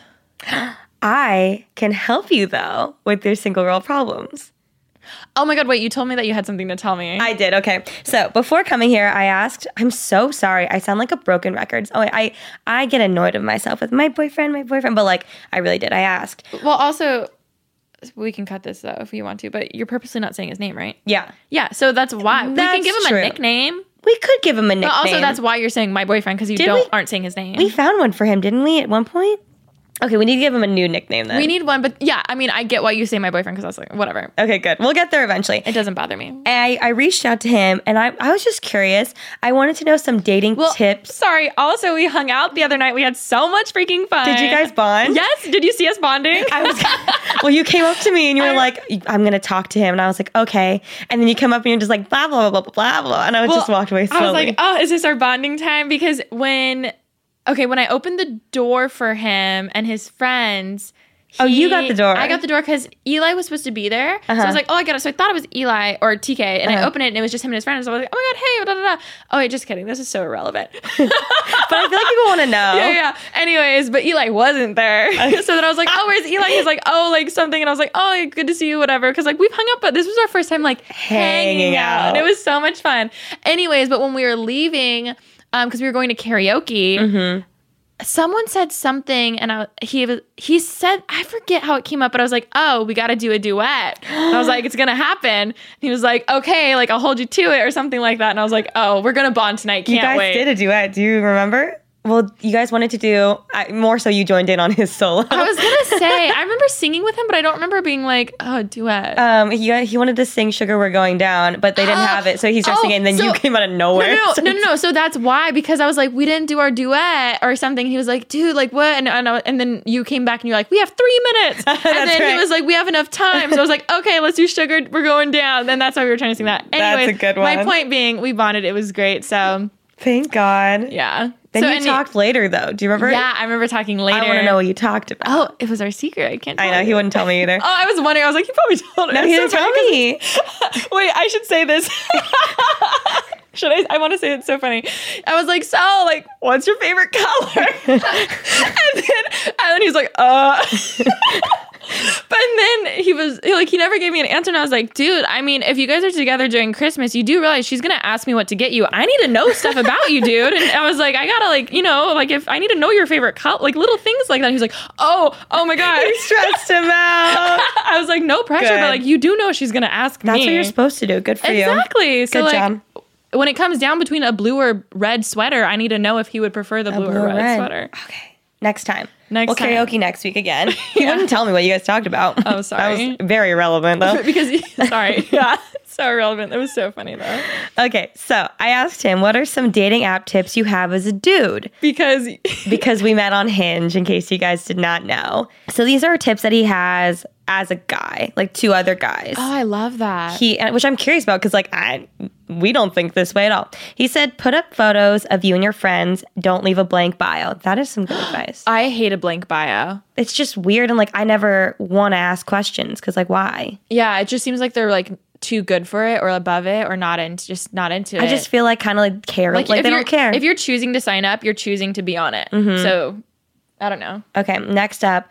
I can help you though with your single girl problems. Oh my God, wait, you told me that you had something to tell me. I did. Okay. So before coming here, I asked, I'm so sorry. I sound like a broken record. Oh, I get annoyed with myself with my boyfriend, but like I really did. I asked. Well, also, we can cut this though if you want to, but you're purposely not saying his name, right? Yeah. Yeah. So that's why we can give him true. a nickname. We could give him a nickname. But also that's why you're saying my boyfriend because you aren't saying his name. We found one for him, didn't we, at one point? Okay, we need to give him a new nickname then. We need one, but yeah, I mean, I get why you say my boyfriend because I was like, whatever. Okay, good. We'll get there eventually. It doesn't bother me. I reached out to him and I was just curious. I wanted to know some dating tips. Sorry. Also, we hung out the other night. We had so much freaking fun. Did you guys bond? Yes. Did you see us bonding? Well, you came up to me and you were like, I'm going to talk to him. And I was like, okay. And then you come up and you're just like, blah, blah, blah, blah, blah, blah. And I just walked away slowly. I was like, oh, is this our bonding time? Because when I opened the door for him and his friends. You got the door. I got the door because Eli was supposed to be there. So I was like, oh, I got it. So I thought it was Eli or TK. And I opened it and it was just him and his friends. So I was like, oh my God, hey, da da da. Oh, wait, just kidding. This is so irrelevant. But I feel like people want to know. Yeah. Anyways, but Eli wasn't there. So then I was like, oh, where's Eli? He's like, oh, like something. And I was like, oh, good to see you, whatever. Because like we've hung up, but this was our first time like hanging out. And it was so much fun. Anyways, but when we were leaving, because we were going to karaoke, someone said something and he said, I forget how it came up, but I was like, oh, we got to do a duet. And I was like, it's going to happen. And he was like, okay, like I'll hold you to it or something like that. And I was like, oh, we're going to bond tonight. Can't wait. You guys did a duet. Do you remember? Well, you guys wanted to do, more so you joined in on his solo. I was going to say, I remember singing with him, but I don't remember being like, oh, duet. He wanted to sing Sugar We're Going Down, but they didn't have it. So he started singing and then you came out of nowhere. No. So that's why, because I was like, we didn't do our duet or something. He was like, dude, like what? And then you came back and you're like, we have 3 minutes. And then he was like, we have enough time. So I was like, okay, let's do Sugar We're Going Down. Then that's why we were trying to sing that. Anyways, that's a good one. My point being, we bonded. It was great. So thank God. Yeah. Then you talked later, though. Do you remember? Yeah, I remember talking later. I want to know what you talked about. Oh, it was our secret. I can't tell I know. you. He wouldn't tell me either. Oh, I was wondering. I was like, he probably told me. No, he didn't tell me. Wait, I should say this. Should I? I want to say it's so funny. I was like, so, like, what's your favorite color? and then he's like, But then he never gave me an answer. And I was like, dude, I mean, if you guys are together during Christmas, you do realize she's going to ask me what to get you. I need to know stuff about you, dude. And I was like, I gotta if I need to know your favorite color, like little things like that. He was like, oh my God. You stressed him out. I was like, no pressure, Good. but like, you do know she's going to ask me. That's what you're supposed to do. Good for you. Exactly. So Good like, job. when it comes down between a blue or red sweater, I need to know if he would prefer the blue or red sweater. Okay. Next time. Next we'll time. karaoke next week again. He wouldn't tell me what you guys talked about. Oh, sorry. That was very irrelevant, though. Sorry. Yeah. So irrelevant. It was so funny, though. Okay, so I asked him, what are some dating app tips you have as a dude? Because We met on Hinge, in case you guys did not know. So these are tips that he has as a guy, like 2 other guys. Oh, I love that. Which I'm curious about because we don't think this way at all. He said, put up photos of you and your friends. Don't leave a blank bio. That is some good advice. I hate a blank bio. It's just weird. And I never want to ask questions because why? Yeah, it just seems like they're like too good for it or above it or not into it. I just feel kind of care. Like they don't care. If you're choosing to sign up, you're choosing to be on it. Mm-hmm. So I don't know. Okay, next up.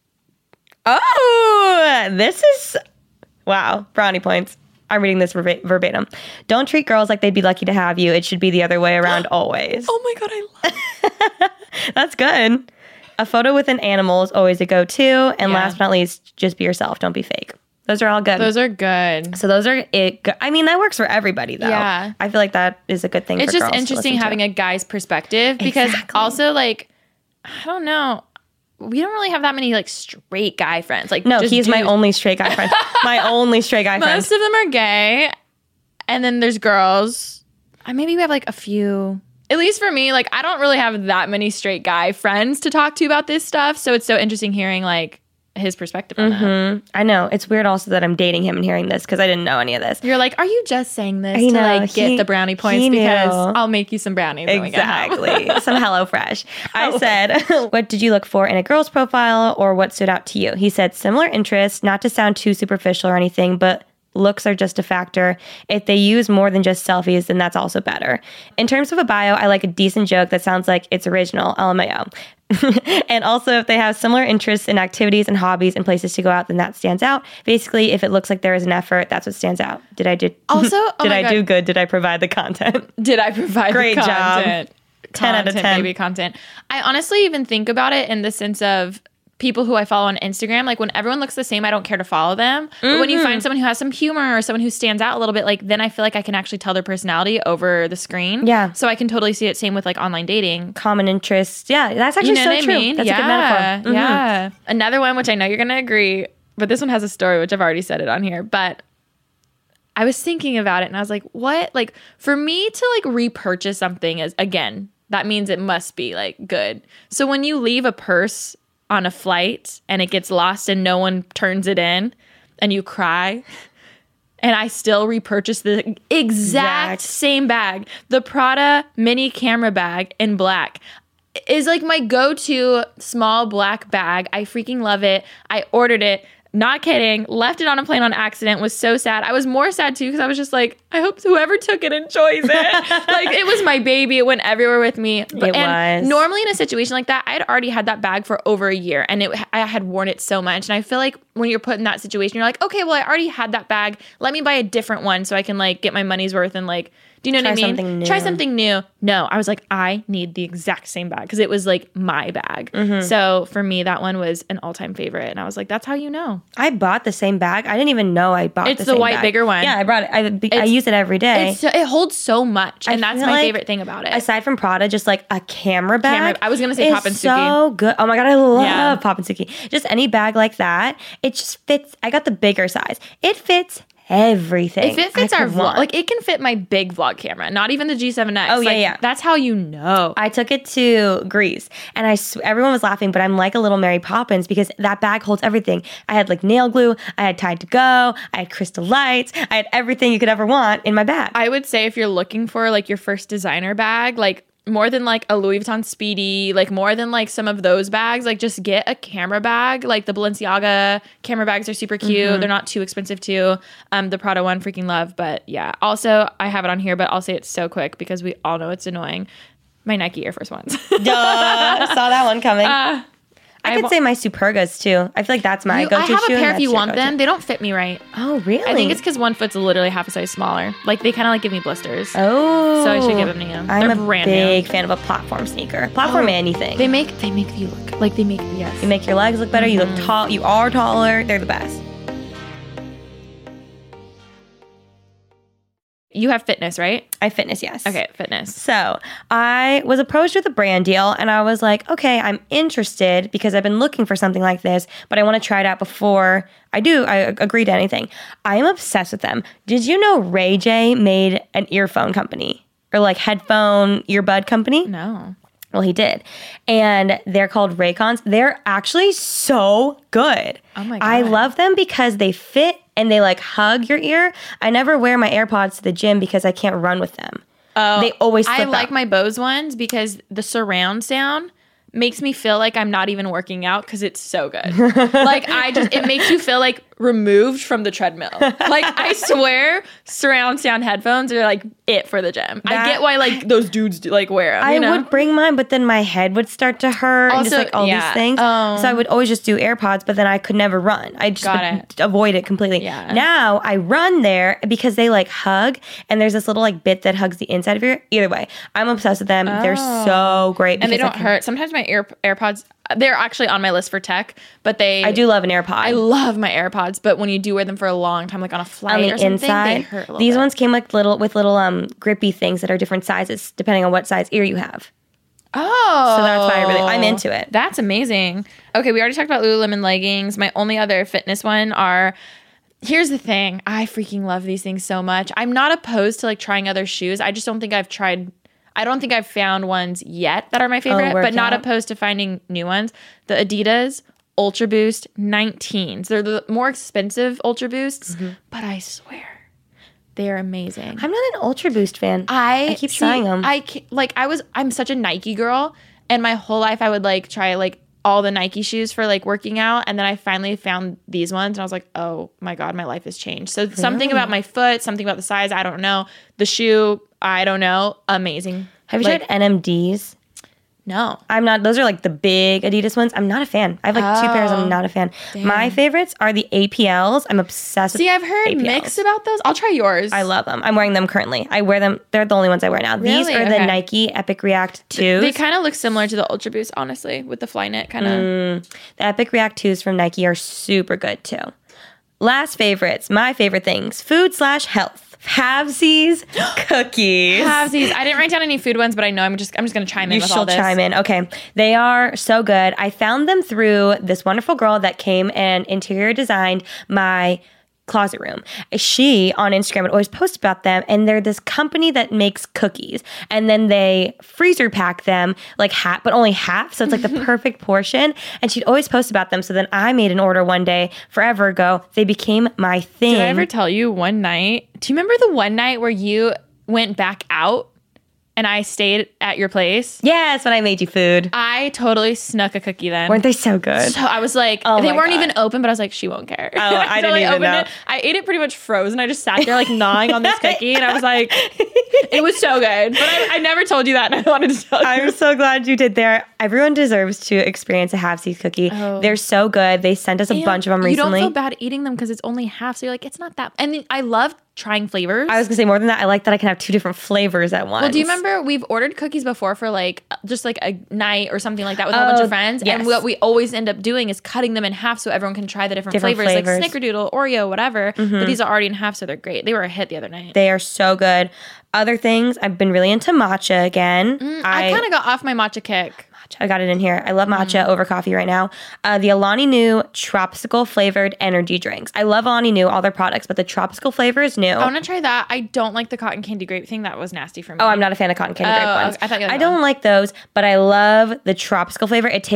Oh, this is, wow, brownie points. I'm reading this verbatim. Don't treat girls like they'd be lucky to have you. It should be the other way around always. Oh my God, I love That's good. A photo with an animal is always a go-to. And Yeah. last but not least, just be yourself. Don't be fake. Those are all good. Those are good. So those are it. I mean, that works for everybody, though. Yeah. I feel like that is a good thing It's for just girls interesting having a guy's perspective because Exactly. also I don't know. We don't really have that many straight guy friends. No, just he's my dudes. only straight guy friend. My only straight guy friend. Most of them are gay, and then there's girls. Maybe we have a few. At least for me, I don't really have that many straight guy friends to talk to about this stuff. So it's so interesting hearing his perspective on that. I know. It's weird also that I'm dating him and hearing this because I didn't know any of this. You're like, are you just saying this I know, to get the brownie points? he Because knew. I'll make you some brownies. when we get home. Exactly. Some HelloFresh. I said, what did you look for in a girl's profile or what stood out to you? He said, similar interests, not to sound too superficial or anything, but looks are just a factor. If they use more than just selfies, then that's also better. In terms of a bio, I like a decent joke that sounds like it's original, LMAO. And also, if they have similar interests in activities and hobbies and places to go out, then that stands out. Basically, if it looks like there is an effort, that's what stands out. Did I do Also, do good? Did I provide the content? Did I provide Great the job. content? 10 out of 10. Baby content. I honestly even think about it in the sense of people who I follow on Instagram. When everyone looks the same, I don't care to follow them. But when you find someone who has some humor or someone who stands out a little bit, then I feel like I can actually tell their personality over the screen. Yeah. So I can totally see it. Same with online dating. Common interests. Yeah, that's actually You know so what true. I mean? That's yeah. a good metaphor. Mhm. Yeah. Another one, which I know you're going to agree, but this one has a story, which I've already said it on here. But I was thinking about it and I was like, what? For me to repurchase something is, again, that means it must be good. So when you leave a purse on a flight and it gets lost and no one turns it in and you cry, and I still repurchase the exact same bag, the Prada mini camera bag in black, is my go-to small black bag. I freaking love it. I ordered it. Not kidding. Left it on a plane on accident. Was so sad. I was more sad too because I was just I hope whoever took it enjoys it. It was my baby. It went everywhere with me. It was. Normally in a situation like that, I'd already had that bag for over a year and I had worn it so much. And I feel like when you're put in that situation, you're like, okay, well, I already had that bag. Let me buy a different one so I can get my money's worth and do you know what I mean? Something new. Try something new. No, I was I need the exact same bag because it was my bag. So for me, that one was an all-time favorite. And I was like, that's how you know. I bought the same bag. I didn't even know I bought It's the the same white, bag. bigger one. Yeah, I brought it. I use it every day. It holds so much. And that's feel my like, favorite thing about it. Aside from Prada, just a camera bag. I was going to say is Pop and Suki. so good. Oh my God, I love Yeah. Pop and Suki. Just any bag like that. It just fits. I got the bigger size. It fits everything. If it fits I our could vlog, want. it can fit my big vlog camera, not even the G7X. Oh, yeah. That's how you know. I took it to Greece and everyone was laughing, but I'm like a little Mary Poppins because that bag holds everything. I had nail glue, I had Tide to Go, I had crystal lights, I had everything you could ever want in my bag. I would say if you're looking for your first designer bag, more than a Louis Vuitton Speedy, more than some of those bags, just get a camera bag. The Balenciaga camera bags are super cute. They're not too expensive too. The Prada one, freaking love. But yeah, also I have it on here, but I'll say it so quick because we all know it's annoying. My Nike Air Force Ones. Duh, saw that one coming. I could say my Supergas too. I feel like that's my go-to shoe. I have a pair and if you that's your want go-to. them. They don't fit me right. Oh, really? I think it's because one foot's literally half a size smaller. Like they kind of like give me blisters. Oh. So I should give them to you. I'm They're a brand big new. fan of a platform sneaker. Platform anything. They make you look like they make yes. You make your legs look better. You look tall. You are taller. They're the best. You have fitness, right? I fitness, yes. Okay, fitness. So I was approached with a brand deal and I was like, okay, I'm interested because I've been looking for something like this, but I want to try it out before I agree to anything. I am obsessed with them. Did you know Ray J made an earphone company or like headphone earbud company? No. Well, he did. And they're called Raycons. They're actually so good. Oh my I God. love them because they fit and they like hug your ear. I never wear my AirPods to the gym because I can't run with them. Oh, They always slip I like out. my Bose ones because the surround sound makes me feel like I'm not even working out because it's so good. Like it makes you feel like removed from the treadmill. Like I swear, surround sound headphones are like it for the gym. I get why like those dudes like wear them. I you know? would bring mine, but then my head would start to hurt and just Also, like all yeah. these things. Oh. So I would always just do AirPods, but then I could never run. I just Got would it. avoid it completely. Yeah. Now I run there because they like hug and there's this little like bit that hugs the inside of your ear. Either way, I'm obsessed with them. They're so great. And they because don't hurt. Sometimes my AirPods, they're actually on my list for tech, but I do love an AirPod. I love my AirPods, but when you do wear them for a long time, like on a flight on the or something, inside. they hurt a little These bit. ones came with little grippy things that are different sizes depending on what size ear you have. Oh. So that's why I'm into it. That's amazing. Okay, we already talked about Lululemon leggings. My only other fitness one here's the thing. I freaking love these things so much. I'm not opposed to like trying other shoes. I just don't think I don't think I've found ones yet that are my favorite, but not workout. opposed to finding new ones. The Adidas Ultra Boost 19s. They're the more expensive Ultra Boosts, but I swear they're amazing. I'm not an Ultra Boost fan. I keep trying them. I'm such a Nike girl, and my whole life I would like try like all the Nike shoes for like working out, and then I finally found these ones and I was like, oh my God, my life has changed. So something about my foot, something about the size, I don't know. The shoe, I don't know. Amazing. Have you tried NMDs? No. I'm not. Those are like the big Adidas ones. I'm not a fan. I have like 2 pairs. I'm not a fan. My favorites are the APLs. I'm obsessed with See, I've heard APLs. mixed about those. I'll try yours. I love them. I'm wearing them currently. I wear them. They're the only ones I wear now. These Really? are the Okay. Nike Epic React 2s. They kind of look similar to the Ultra Boost, honestly, with the Flyknit kind of. The Epic React 2s from Nike are super good too. Last favorites. My favorite things. Food/health. Halvesies cookies. Halvesies. I didn't write down any food ones, but I know I'm just gonna chime in with all this. Chime in. Okay. They are so good. I found them through this wonderful girl that came and interior designed my closet room. She on Instagram would always post about them, and they're this company that makes cookies, and then they freezer pack them like half, but only half, so it's like the perfect portion. And she'd always post about them. So then I made an order one day forever ago. They became my thing. Did I ever tell you one night? Do you remember the one night where you went back out and I stayed at your place? Yes, when I made you food. I totally snuck a cookie then. Weren't they so good? So I was like, Oh they my weren't God. even open, but I was like, she won't care. Oh, I didn't even opened know. it. I ate it pretty much frozen. I just sat there like gnawing on this cookie, and I was like, it was so good. But I never told you that, and I wanted to tell you. I'm so glad you did there. Everyone deserves to experience a Halfsies cookie. Oh. They're so good. They sent us a And bunch of them You recently. don't feel bad eating them because it's only half, so you're like, it's not that. And then I love trying flavors. I was gonna say more than that. I like that I can have 2 different flavors at once. Well, do you remember we've ordered cookies before for like just like a night or something like that with a whole bunch of friends? yes. And what we always end up doing is cutting them in half so everyone can try the different flavors, like Snickerdoodle, Oreo, whatever. But these are already in half, so they're great. They were a hit the other night. They are so good. Other things, I've been really into matcha again. I kind of got off my matcha kick. I got it in here. I love matcha over coffee right now. The Alani Nu Tropical Flavored Energy Drinks. I love Alani Nu, all their products, but the tropical flavor is new. I want to try that. I don't like the cotton candy grape thing. That was nasty for me. Oh, I'm not a fan of cotton candy grape ones. I thought you liked I that don't one. like those, but I love the tropical flavor. It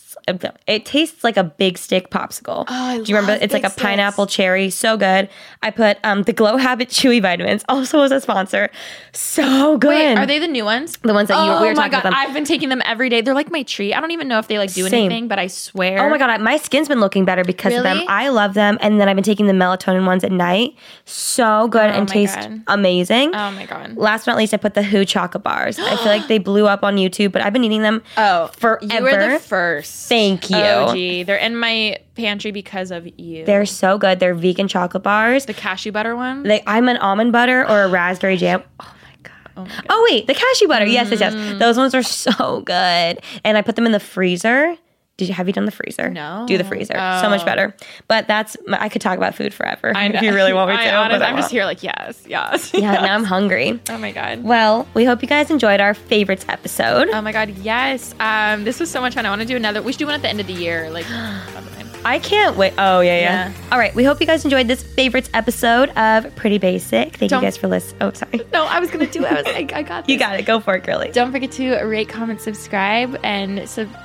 tastes like a big stick popsicle. Oh, I Do you remember? love It's like Big a pineapple Sticks. cherry. So good. I put the Glow Habit Chewy Vitamins also as a sponsor. So good. Wait, are they the new ones? The ones that we were Oh my talking God, about them. I've been taking them every day. They're like my treat. I don't even know if they like do Same. anything, but I swear. Oh my God, my skin's been looking better because of them. Really? I love them. And then I've been taking the melatonin ones at night. So good and my taste God. amazing. Oh my God. Last but not least, I put the Who chocolate bars. I feel like they blew up on YouTube, but I've been eating them forever. You were the first. Thank you. OG. They're in my pantry because of you. They're so good. They're vegan chocolate bars. The cashew butter one? I'm an almond butter or a raspberry jam. Oh, wait, the cashew butter. Yes. Those ones are so good. And I put them in the freezer. Have you done the freezer? No. Do the freezer. So much better. But I could talk about food forever if you really want me to. I'm just here like, yes. Yeah, now I'm hungry. Oh my God. Well, we hope you guys enjoyed our favorites episode. Oh my God, yes. This was so much fun. I want to do another. We should do one at the end of the year. Like, I can't wait. Oh, yeah. All right. We hope you guys enjoyed this favorites episode of Pretty Basic. Thank you guys for listening. Oh, sorry. No, I was going to do it. I got this. You got it. Go for it, girly. Don't forget to rate, comment, subscribe, and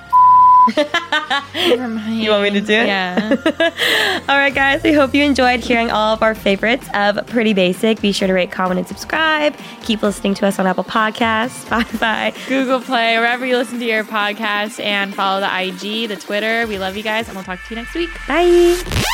You want me to do it? Yeah. All right, guys. We hope you enjoyed hearing all of our favorites of Pretty Basic. Be sure to rate, comment, and subscribe. Keep listening to us on Apple Podcasts, Spotify, Google Play, wherever you listen to your podcasts, and follow the IG, the Twitter. We love you guys, and we'll talk to you next week. Bye.